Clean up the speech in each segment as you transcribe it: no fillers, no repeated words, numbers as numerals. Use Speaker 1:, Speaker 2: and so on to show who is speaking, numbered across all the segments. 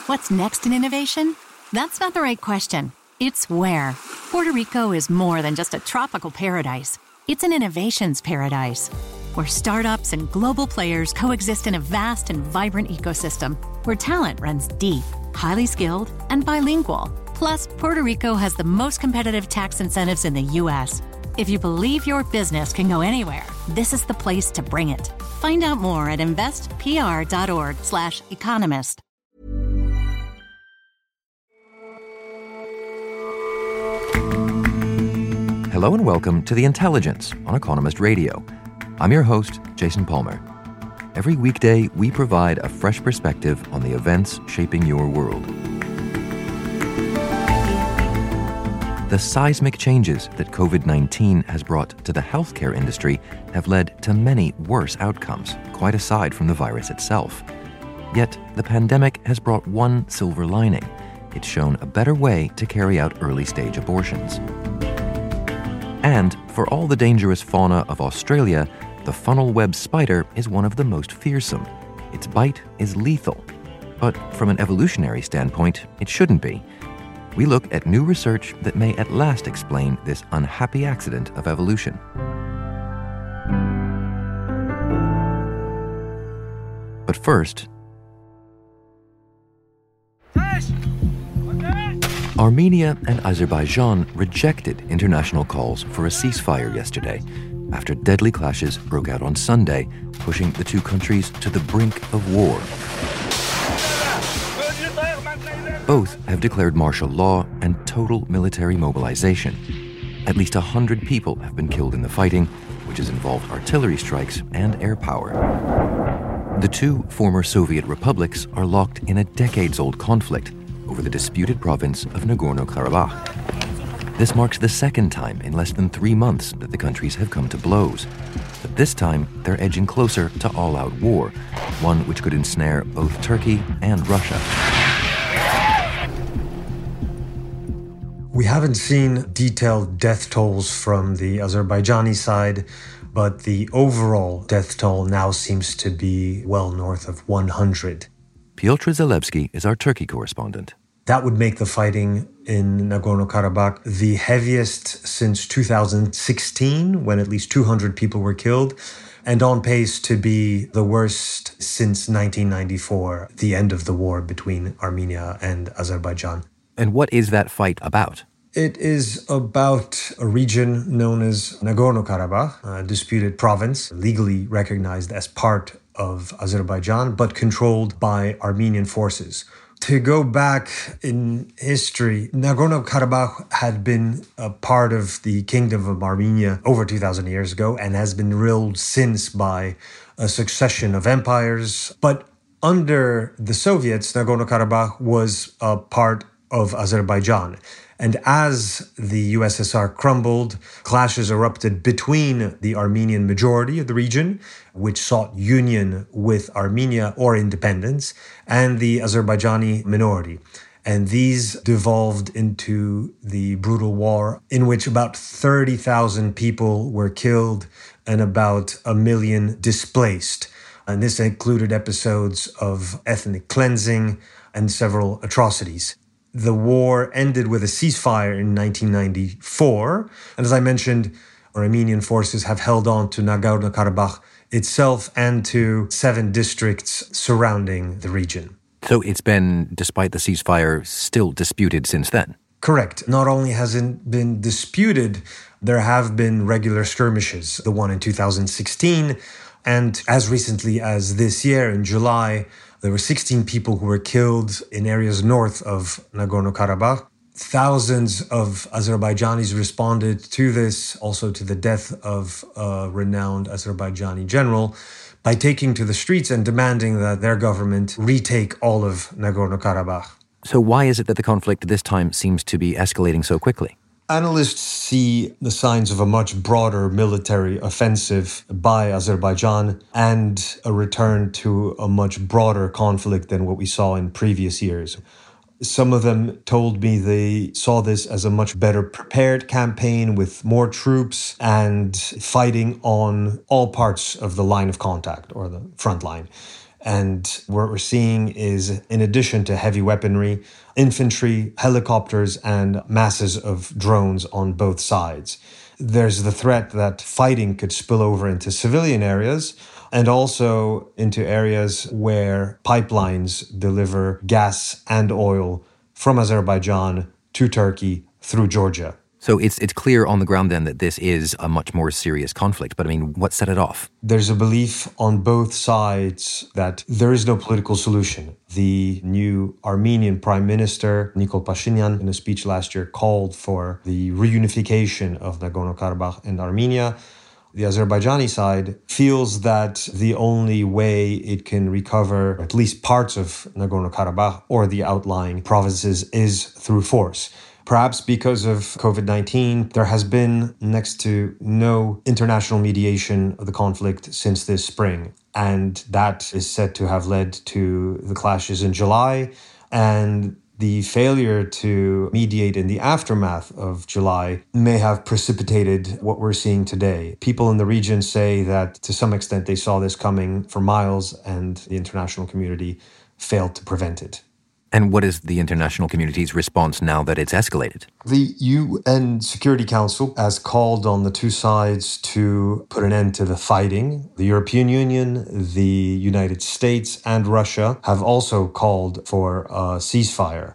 Speaker 1: What's next in innovation? That's not the right question. It's where. Puerto Rico is more than just a tropical paradise. It's an innovations paradise, where startups and global players coexist in a vast and vibrant ecosystem, where talent runs deep, highly skilled, and bilingual. Plus, Puerto Rico has the most competitive tax incentives in the U.S. If you believe your business can go anywhere, this is the place to bring it. Find out more at investpr.org/economist.
Speaker 2: Hello and welcome to The Intelligence on Economist Radio. I'm your host, Jason Palmer. Every weekday, we provide a fresh perspective on the events shaping your world. The seismic changes that COVID-19 has brought to the healthcare industry have led to many worse outcomes, quite aside from the virus itself. Yet, the pandemic has brought one silver lining. It's shown a better way to carry out early-stage abortions. And for all the dangerous fauna of Australia, the funnel web spider is one of the most fearsome. Its bite is lethal. But from an evolutionary standpoint, it shouldn't be. We look at new research that may at last explain this unhappy accident of evolution. But first, Armenia and Azerbaijan rejected international calls for a ceasefire yesterday after deadly clashes broke out on Sunday, pushing the two countries to the brink of war. Both have declared martial law and total military mobilization. At least 100 people have been killed in the fighting, which has involved artillery strikes and air power. The two former Soviet republics are locked in a decades-old conflict over the disputed province of Nagorno-Karabakh. This marks the second time in less than 3 months that the countries have come to blows. But this time, they're edging closer to all-out war, one which could ensnare both Turkey and Russia.
Speaker 3: We haven't seen detailed death tolls from the Azerbaijani side, but the overall death toll now seems to be well north of 100.
Speaker 2: Piotr Zalewski is our Turkey correspondent.
Speaker 3: That would make the fighting in Nagorno-Karabakh the heaviest since 2016, when at least 200 people were killed, and on pace to be the worst since 1994, the end of the war between Armenia and Azerbaijan.
Speaker 2: And what is that fight about?
Speaker 3: It is about a region known as Nagorno-Karabakh, a disputed province, legally recognized as part of Azerbaijan, but controlled by Armenian forces. To go back in history, Nagorno-Karabakh had been a part of the Kingdom of Armenia over 2,000 years ago and has been ruled since by a succession of empires. But under the Soviets, Nagorno-Karabakh was a part of Azerbaijan. And as the USSR crumbled, clashes erupted between the Armenian majority of the region, which sought union with Armenia or independence, and the Azerbaijani minority. And these devolved into the brutal war in which about 30,000 people were killed and about 1 million displaced. And this included episodes of ethnic cleansing and several atrocities. The war ended with a ceasefire in 1994. And as I mentioned, Armenian forces have held on to Nagorno-Karabakh itself and to 7 districts surrounding the region.
Speaker 2: So it's been, despite the ceasefire, still disputed since then?
Speaker 3: Correct. Not only has it been disputed, there have been regular skirmishes. The one in 2016, and as recently as this year in July, there were 16 people who were killed in areas north of Nagorno-Karabakh. Thousands of Azerbaijanis responded to this, also to the death of a renowned Azerbaijani general, by taking to the streets and demanding that their government retake all of Nagorno-Karabakh.
Speaker 2: So why is it that the conflict this time seems to be escalating so quickly?
Speaker 3: Analysts see the signs of a much broader military offensive by Azerbaijan and a return to a much broader conflict than what we saw in previous years. Some of them told me they saw this as a much better prepared campaign with more troops and fighting on all parts of the line of contact or the front line. And what we're seeing is, in addition to heavy weaponry, infantry, helicopters, and masses of drones on both sides. There's the threat that fighting could spill over into civilian areas and also into areas where pipelines deliver gas and oil from Azerbaijan to Turkey through Georgia.
Speaker 2: So it's clear on the ground then that this is a much more serious conflict. But I mean, what set it off?
Speaker 3: There's a belief on both sides that there is no political solution. The new Armenian Prime Minister, Nikol Pashinyan, in a speech last year, called for the reunification of Nagorno-Karabakh and Armenia. The Azerbaijani side feels that the only way it can recover at least parts of Nagorno-Karabakh or the outlying provinces is through force. Perhaps because of COVID-19, there has been next to no international mediation of the conflict since this spring. And that is said to have led to the clashes in July and the failure to mediate in the aftermath of July may have precipitated what we're seeing today. People in the region say that to some extent they saw this coming for miles and the international community failed to prevent it.
Speaker 2: And what is the international community's response now that it's escalated?
Speaker 3: The UN Security Council has called on the two sides to put an end to the fighting. The European Union, the United States, and Russia have also called for a ceasefire.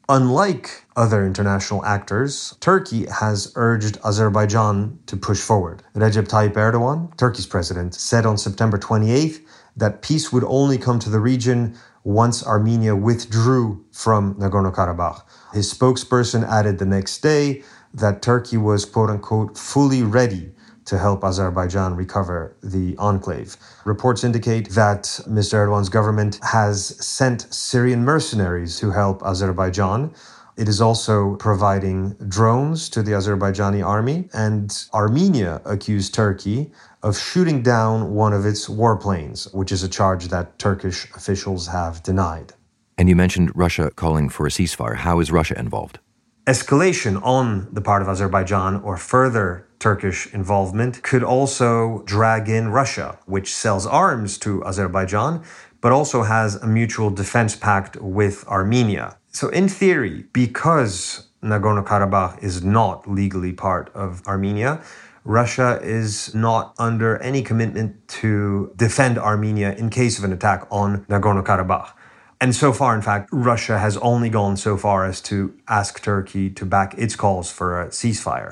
Speaker 3: Unlike other international actors, Turkey has urged Azerbaijan to push forward. Recep Tayyip Erdogan, Turkey's president, said on September 28th that peace would only come to the region once Armenia withdrew from Nagorno-Karabakh. His spokesperson added the next day that Turkey was, quote-unquote, fully ready to help Azerbaijan recover the enclave. Reports indicate that Mr. Erdogan's government has sent Syrian mercenaries to help Azerbaijan. It is also providing drones to the Azerbaijani army, and Armenia accused Turkey of shooting down one of its warplanes, which is a charge that Turkish officials have denied.
Speaker 2: And you mentioned Russia calling for a ceasefire. How is Russia involved?
Speaker 3: Escalation on the part of Azerbaijan or further Turkish involvement could also drag in Russia, which sells arms to Azerbaijan, but also has a mutual defense pact with Armenia. So in theory, because Nagorno-Karabakh is not legally part of Armenia, Russia is not under any commitment to defend Armenia in case of an attack on Nagorno-Karabakh. And so far, in fact, Russia has only gone so far as to ask Turkey to back its calls for a ceasefire.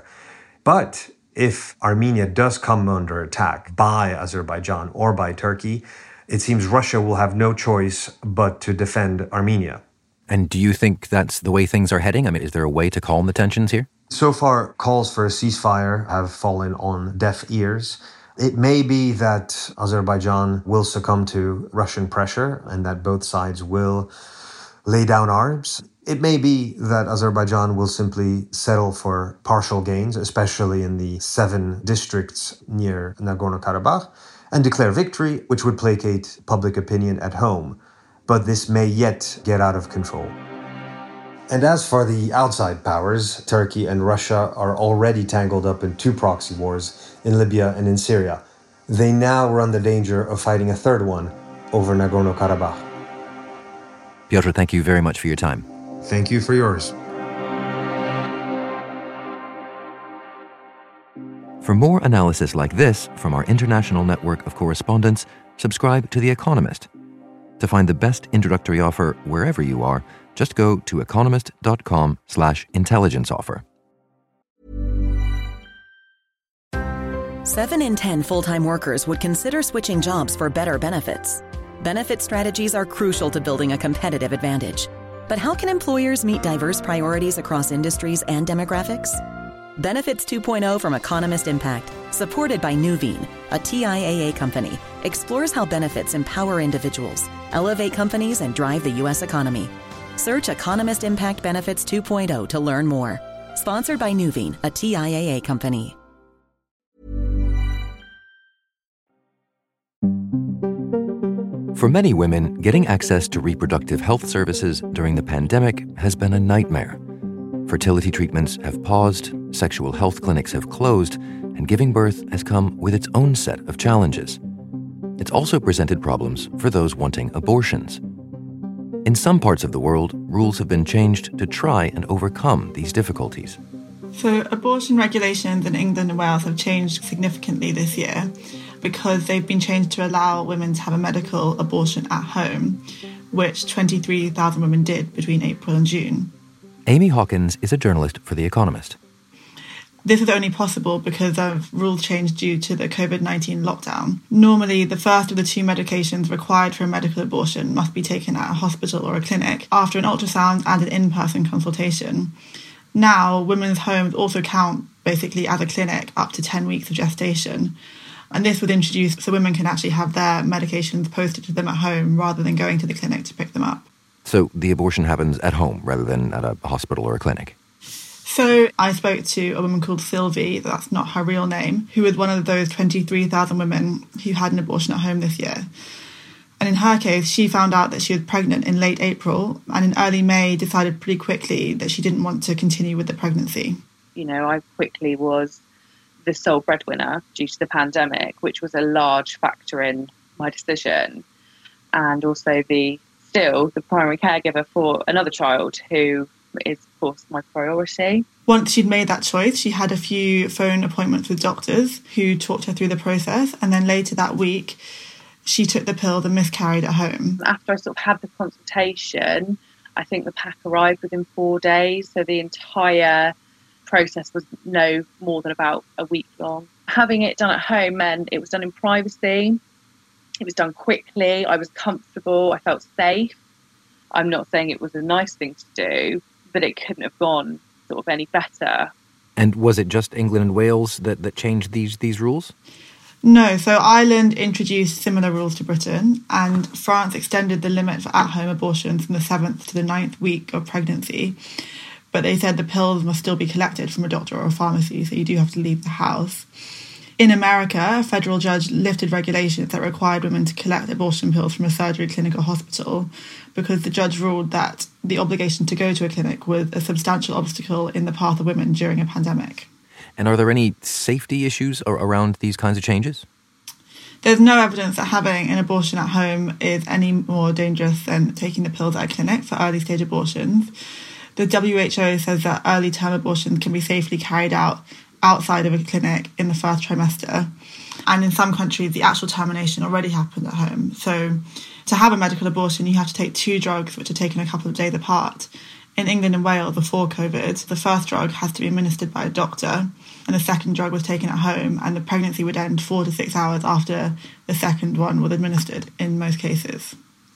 Speaker 3: But if Armenia does come under attack by Azerbaijan or by Turkey, it seems Russia will have no choice but to defend Armenia.
Speaker 2: And do you think that's the way things are heading? I mean, is there a way to calm the tensions here?
Speaker 3: So far, calls for a ceasefire have fallen on deaf ears. It may be that Azerbaijan will succumb to Russian pressure and that both sides will lay down arms. It may be that Azerbaijan will simply settle for partial gains, especially in the 7 districts near Nagorno-Karabakh, and declare victory, which would placate public opinion at home. But this may yet get out of control. And as for the outside powers, Turkey and Russia are already tangled up in 2 proxy wars in Libya and in Syria. They now run the danger of fighting a third one over Nagorno-Karabakh.
Speaker 2: Piotr, thank you very much for your time.
Speaker 3: Thank you for yours.
Speaker 2: For more analysis like this from our international network of correspondents, subscribe to The Economist. To find the best introductory offer wherever you are, just go to economist.com/intelligence offer.
Speaker 4: 7 in 10 full-time workers would consider switching jobs for better benefits. Benefit strategies are crucial to building a competitive advantage. But how can employers meet diverse priorities across industries and demographics? Benefits 2.0 from Economist Impact, supported by Nuveen, a TIAA company, explores how benefits empower individuals, elevate companies, and drive the U.S. economy. Search Economist Impact Benefits 2.0 to learn more. Sponsored by Nuveen, a TIAA company.
Speaker 2: For many women, getting access to reproductive health services during the pandemic has been a nightmare. Fertility treatments have paused, sexual health clinics have closed, and giving birth has come with its own set of challenges. It's also presented problems for those wanting abortions. In some parts of the world, rules have been changed to try and overcome these difficulties.
Speaker 5: So abortion regulations in England and Wales have changed significantly this year because they've been changed to allow women to have a medical abortion at home, which 23,000 women did between April and June.
Speaker 2: Amy Hawkins is a journalist for The Economist.
Speaker 5: This is only possible because of rules changed due to the COVID-19 lockdown. Normally, the first of the two medications required for a medical abortion must be taken at a hospital or a clinic after an ultrasound and an in-person consultation. Now, women's homes also count basically as a clinic up to 10 weeks of gestation. And this was introduced so women can actually have their medications posted to them at home rather than going to the clinic to pick them up.
Speaker 2: So the abortion happens at home rather than at a hospital or a clinic?
Speaker 5: So I spoke to a woman called Sylvie, that's not her real name, who was one of those 23,000 women who had an abortion at home this year. And in her case, she found out that she was pregnant in late April and in early May decided pretty quickly that she didn't want to continue with the pregnancy.
Speaker 6: You know, I quickly was the sole breadwinner due to the pandemic, which was a large factor in my decision. And also the primary caregiver for another child who is, of course, my priority.
Speaker 5: Once she'd made that choice, she had a few phone appointments with doctors who talked her through the process. And then later that week, she took the pill and miscarried at home.
Speaker 6: After I sort of had the consultation, I think the pack arrived within 4 days. So the entire process was no more than about a week long. Having it done at home meant it was done in privacy. It was done quickly. I was comfortable. I felt safe. I'm not saying it was a nice thing to do, but it couldn't have gone sort of any better.
Speaker 2: And was it just England and Wales that changed these rules?
Speaker 5: No, so Ireland introduced similar rules to Britain, and France extended the limit for at-home abortions from the 7th to the 9th week of pregnancy. But they said the pills must still be collected from a doctor or a pharmacy, so you do have to leave the house. In America, a federal judge lifted regulations that required women to collect abortion pills from a surgery clinic or hospital because the judge ruled that the obligation to go to a clinic was a substantial obstacle in the path of women during a pandemic.
Speaker 2: And are there any safety issues around these kinds of changes?
Speaker 5: There's no evidence that having an abortion at home is any more dangerous than taking the pills at a clinic for early stage abortions. The WHO says that early term abortions can be safely carried out outside of a clinic in the first trimester. And in some countries, the actual termination already happened at home. So to have a medical abortion, you have to take 2 drugs, which are taken a couple of days apart. In England and Wales, before COVID, the first drug has to be administered by a doctor, and the second drug was taken at home, and the pregnancy would end 4 to 6 hours after the second one was administered in most cases.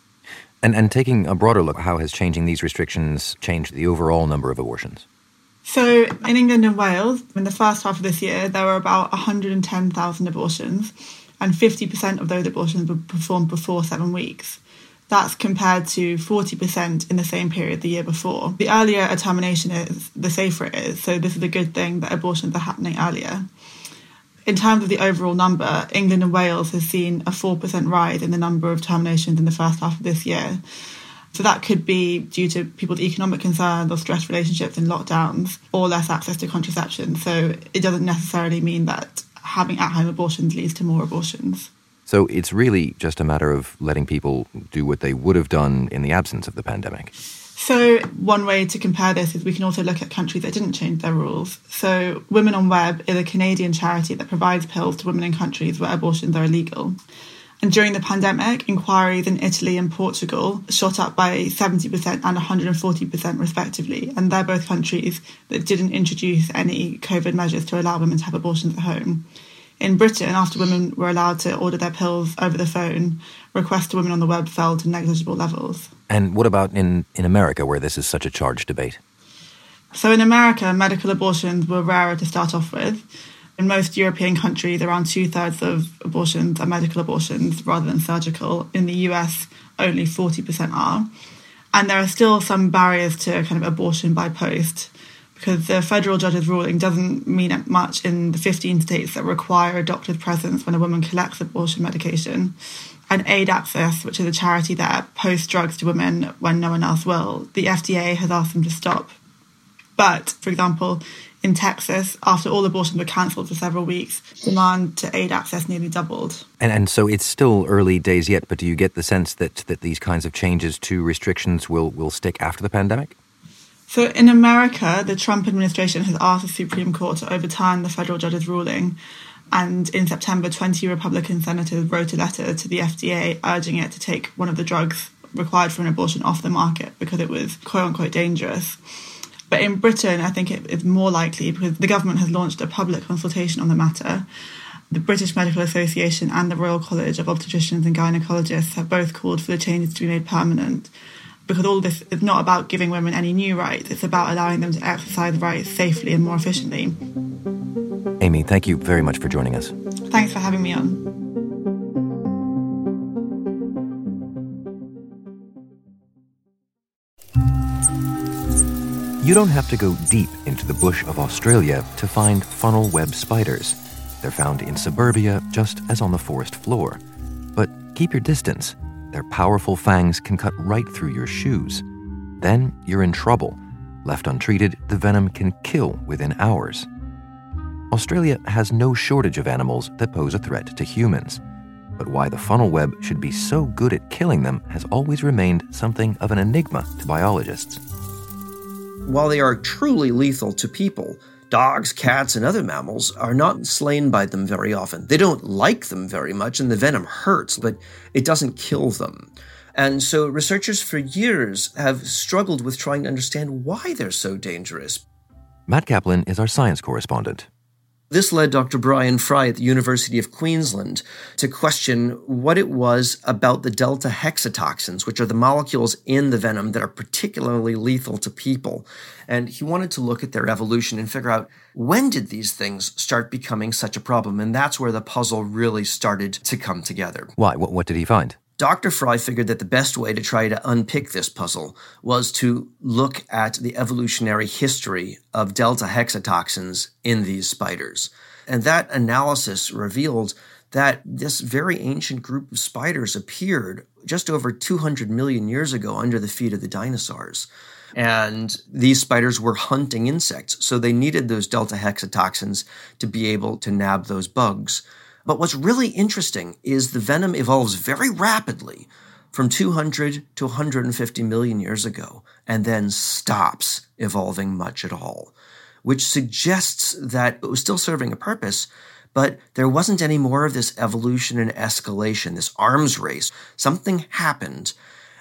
Speaker 2: And taking a broader look, how has changing these restrictions changed the overall number of abortions?
Speaker 5: So in England and Wales, in the first half of this year, there were about 110,000 abortions, and 50% of those abortions were performed before 7 weeks. That's compared to 40% in the same period the year before. The earlier a termination is, the safer it is, so this is a good thing that abortions are happening earlier. In terms of the overall number, England and Wales has seen a 4% rise in the number of terminations in the first half of this year. So that could be due to people's economic concerns or stress relationships in lockdowns or less access to contraception. So it doesn't necessarily mean that having at-home abortions leads to more abortions.
Speaker 2: So it's really just a matter of letting people do what they would have done in the absence of the pandemic.
Speaker 5: So one way to compare this is we can also look at countries that didn't change their rules. So Women on Web is a Canadian charity that provides pills to women in countries where abortions are illegal. And during the pandemic, inquiries in Italy and Portugal shot up by 70% and 140% respectively. And they're both countries that didn't introduce any COVID measures to allow women to have abortions at home. In Britain, after women were allowed to order their pills over the phone, requests to Women on the Web fell to negligible levels. And
Speaker 2: what about in America, where this is such a charged debate?
Speaker 5: So in America, medical abortions were rarer to start off with. In most European countries, around 2/3 of abortions are medical abortions rather than surgical. In the US, only 40% are. And there are still some barriers to kind of abortion by post, because the federal judge's ruling doesn't mean much in the 15 states that require a doctor's presence when a woman collects abortion medication. And Aid Access, which is a charity that posts drugs to women when no one else will, the FDA has asked them to stop. But, for example, In Texas, after all abortions were cancelled for several weeks, demand to aid access nearly doubled.
Speaker 2: And so it's still early days yet, but do you get the sense that these kinds of changes to restrictions will stick after the pandemic?
Speaker 5: So in America, the Trump administration has asked the Supreme Court to overturn the federal judge's ruling. And in September, 20 Republican senators wrote a letter to the FDA urging it to take one of the drugs required for an abortion off the market because it was quote-unquote dangerous. But in Britain, I think it is more likely because the government has launched a public consultation on the matter. The British Medical Association and the Royal College of Obstetricians and Gynecologists have both called for the changes to be made permanent, because all this is not about giving women any new rights, it's about allowing them to exercise rights safely and more efficiently.
Speaker 2: Amy, thank you very much for joining us.
Speaker 5: Thanks for having me on.
Speaker 2: You don't have to go deep into the bush of Australia to find funnel web spiders. They're found in suburbia just as on the forest floor. But keep your distance. Their powerful fangs can cut right through your shoes. Then you're in trouble. Left untreated, the venom can kill within hours. Australia has no shortage of animals that pose a threat to humans. But why the funnel web should be so good at killing them has always remained something of an enigma to biologists.
Speaker 7: While they are truly lethal to people, dogs, cats, and other mammals are not slain by them very often. They don't like them very much, and the venom hurts, but it doesn't kill them. And so researchers for years have struggled with trying to understand why they're so dangerous.
Speaker 2: Matt Kaplan is our science correspondent.
Speaker 7: This led Dr. Brian Fry at the University of Queensland to question what it was about the delta hexatoxins, which are the molecules in the venom that are particularly lethal to people. And he wanted to look at their evolution and figure out, when did these things start becoming such a problem? And that's where the puzzle really started to come together.
Speaker 2: Why? What did he find?
Speaker 7: Dr. Fry figured that the best way to try to unpick this puzzle was to look at the evolutionary history of delta hexatoxins in these spiders. And that analysis revealed that this very ancient group of spiders appeared just over 200 million years ago under the feet of the dinosaurs. And these spiders were hunting insects, so they needed those delta hexatoxins to be able to nab those bugs. But what's really interesting is the venom evolves very rapidly from 200 to 150 million years ago and then stops evolving much at all, which suggests that it was still serving a purpose, but there wasn't any more of this evolution and escalation, this arms race. Something happened,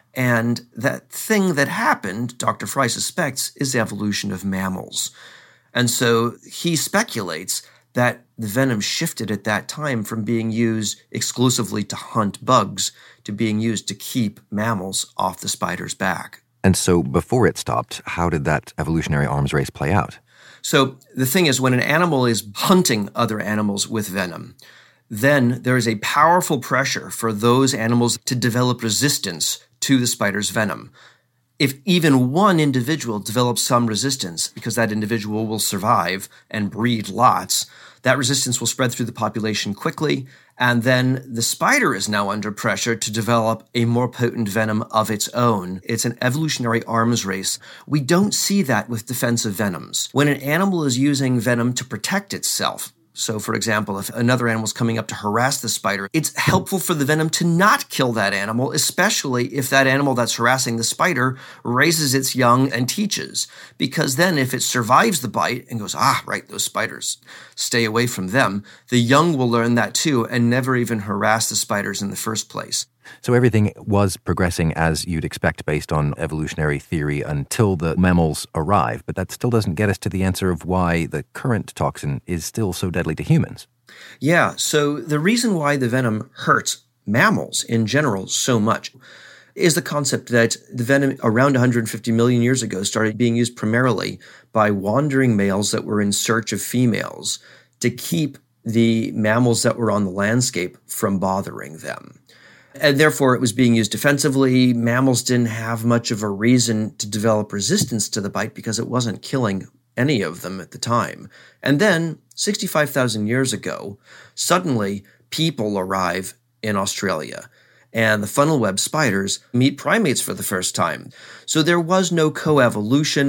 Speaker 7: and that thing that happened, Dr. Fry suspects, is the evolution of mammals. And so he speculates that the venom shifted at that time from being used exclusively to hunt bugs to being used to keep mammals off the spider's back.
Speaker 2: And so before it stopped, how did that evolutionary arms race play out?
Speaker 7: So the thing is, when an animal is hunting other animals with venom, then there is a powerful pressure for those animals to develop resistance to the spider's venom. If even one individual develops some resistance, because that individual will survive and breed lots, that resistance will spread through the population quickly, and then the spider is now under pressure to develop a more potent venom of its own. It's an evolutionary arms race. We don't see that with defensive venoms. When an animal is using venom to protect itself, so, for example, if another animal is coming up to harass the spider, it's helpful for the venom to not kill that animal, especially if that animal that's harassing the spider raises its young and teaches. Because then if it survives the bite and goes, right, those spiders, stay away from them, the young will learn that too and never even harass the spiders in the first place.
Speaker 2: So everything was progressing as you'd expect based on evolutionary theory until the mammals arrive, but that still doesn't get us to the answer of why the current toxin is still so deadly to humans.
Speaker 7: Yeah, so the reason why the venom hurts mammals in general so much is the concept that the venom around 150 million years ago started being used primarily by wandering males that were in search of females to keep the mammals that were on the landscape from bothering them. And therefore, it was being used defensively. Mammals didn't have much of a reason to develop resistance to the bite because it wasn't killing any of them at the time. And then, 65,000 years ago, suddenly people arrive in Australia, and the funnel web spiders meet primates for the first time. So there was no coevolution,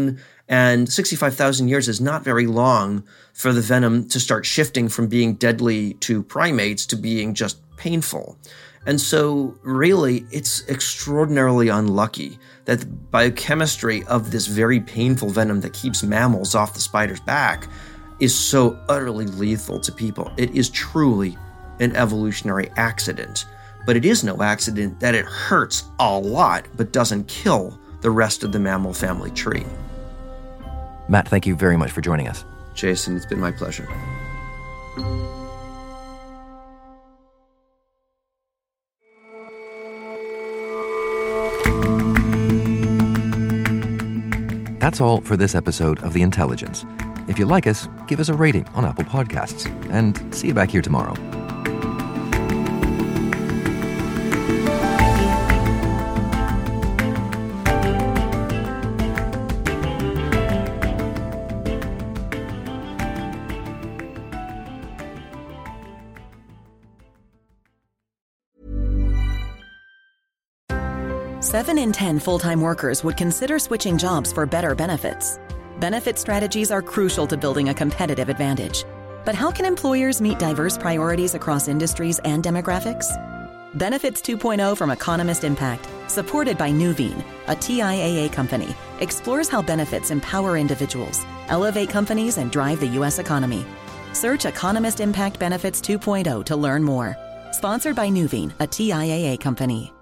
Speaker 7: And 65,000 years is not very long for the venom to start shifting from being deadly to primates to being just painful. And so really, it's extraordinarily unlucky that the biochemistry of this very painful venom that keeps mammals off the spider's back is so utterly lethal to people. It is truly an evolutionary accident. But it is no accident that it hurts a lot but doesn't kill the rest of the mammal family tree.
Speaker 2: Matt, thank you very much for joining us.
Speaker 7: Jason, it's been my pleasure.
Speaker 2: That's all for this episode of The Intelligence. If you like us, give us a rating on Apple Podcasts. And see you back here tomorrow.
Speaker 4: Seven in 10 full-time workers would consider switching jobs for better benefits. Benefit strategies are crucial to building a competitive advantage. But how can employers meet diverse priorities across industries and demographics? Benefits 2.0 from Economist Impact, supported by Nuveen, a TIAA company, explores how benefits empower individuals, elevate companies, and drive the U.S. economy. Search Economist Impact Benefits 2.0 to learn more. Sponsored by Nuveen, a TIAA company.